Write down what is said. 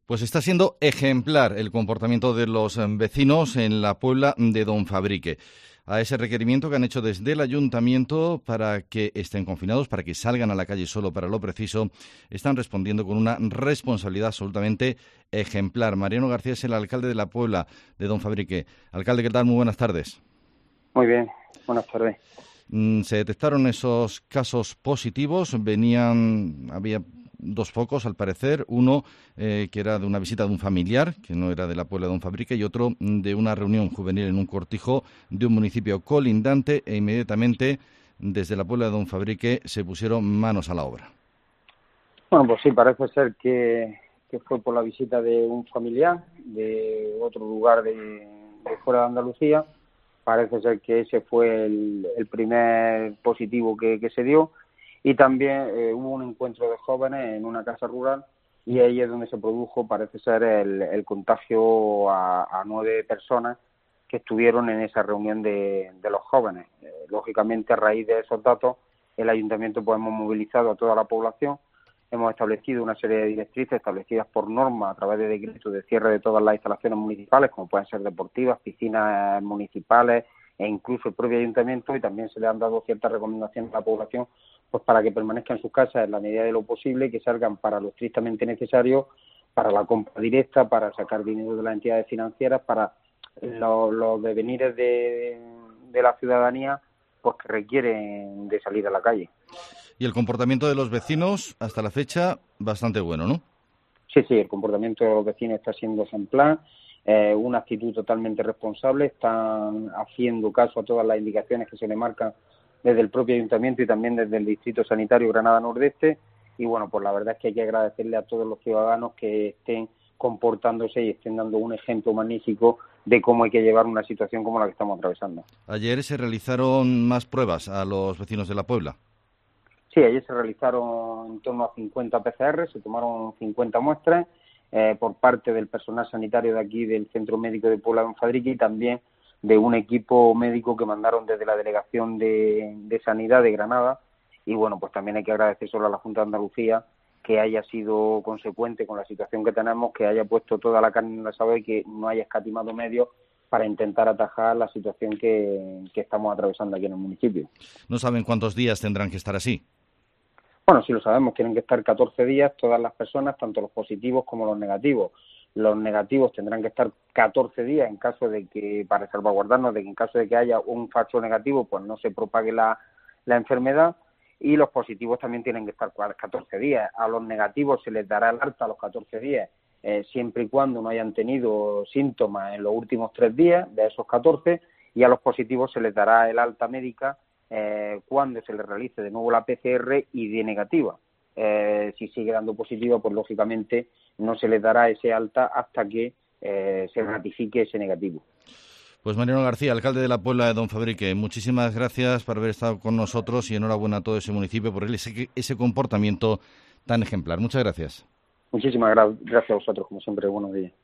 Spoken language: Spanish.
Pues está siendo ejemplar el comportamiento de los vecinos en la Puebla de Don Fabrique. A ese requerimiento que han hecho desde el ayuntamiento para que estén confinados, para que salgan a la calle solo para lo preciso, están respondiendo con una responsabilidad absolutamente ejemplar. Mariano García es el alcalde de la Puebla de Don Fabrique. Alcalde, ¿qué tal? Muy buenas tardes. Muy bien, buenas tardes. Se detectaron esos casos positivos, había dos focos al parecer, uno que era de una visita de un familiar, que no era de la Puebla de Don Fabrique, y otro de una reunión juvenil en un cortijo de un municipio colindante, e inmediatamente desde la Puebla de Don Fabrique se pusieron manos a la obra. Bueno, pues sí, parece ser que fue por la visita de un familiar de otro lugar de fuera de Andalucía. Parece ser que ese fue el primer positivo que se dio, y también hubo un encuentro de jóvenes en una casa rural, y ahí es donde se produjo, parece ser, el contagio a 9 personas que estuvieron en esa reunión de los jóvenes. Lógicamente, a raíz de esos datos, el ayuntamiento pues hemos movilizado a toda la población. Hemos establecido una serie de directrices establecidas por norma a través de decretos de cierre de todas las instalaciones municipales, como pueden ser deportivas, piscinas municipales e incluso el propio ayuntamiento, y también se le han dado ciertas recomendaciones a la población pues para que permanezcan en sus casas en la medida de lo posible, que salgan para lo estrictamente necesario, para la compra directa, para sacar dinero de las entidades financieras, para los devenires de la ciudadanía pues que requieren de salir a la calle. Y el comportamiento de los vecinos, hasta la fecha, bastante bueno, ¿no? Sí, el comportamiento de los vecinos está siendo ejemplar, una actitud totalmente responsable, están haciendo caso a todas las indicaciones que se le marcan desde el propio ayuntamiento y también desde el Distrito Sanitario Granada Nordeste, y bueno, pues la verdad es que hay que agradecerle a todos los ciudadanos que estén comportándose y estén dando un ejemplo magnífico de cómo hay que llevar una situación como la que estamos atravesando. Ayer se realizaron más pruebas a los vecinos de la Puebla. Sí, ayer se realizaron en torno a 50 PCR, se tomaron 50 muestras por parte del personal sanitario de aquí del Centro Médico de Puebla de Don Fabrique, y también de un equipo médico que mandaron desde la Delegación de Sanidad de Granada. Y bueno, pues también hay que agradecer solo a la Junta de Andalucía que haya sido consecuente con la situación que tenemos, que haya puesto toda la carne en el asador y que no haya escatimado medios para intentar atajar la situación que estamos atravesando aquí en el municipio. ¿No saben cuántos días tendrán que estar así? Bueno, sí lo sabemos, tienen que estar 14 días todas las personas, tanto los positivos como los negativos. Los negativos tendrán que estar 14 días en caso de que, para salvaguardarnos de que en caso de que haya un falso negativo, pues no se propague la enfermedad, y los positivos también tienen que estar 14 días. A los negativos se les dará el alta a los 14 días, siempre y cuando no hayan tenido síntomas en los últimos 3 días de esos 14, y a los positivos se les dará el alta médica cuando se le realice de nuevo la PCR y de negativa. Si sigue dando positiva, pues lógicamente no se le dará ese alta hasta que se ratifique ese negativo. Pues Mariano García, alcalde de la Puebla de Don Fabrique, muchísimas gracias por haber estado con nosotros y enhorabuena a todo ese municipio por ese comportamiento tan ejemplar. Muchas gracias. Muchísimas gracias a vosotros, como siempre. Buenos días.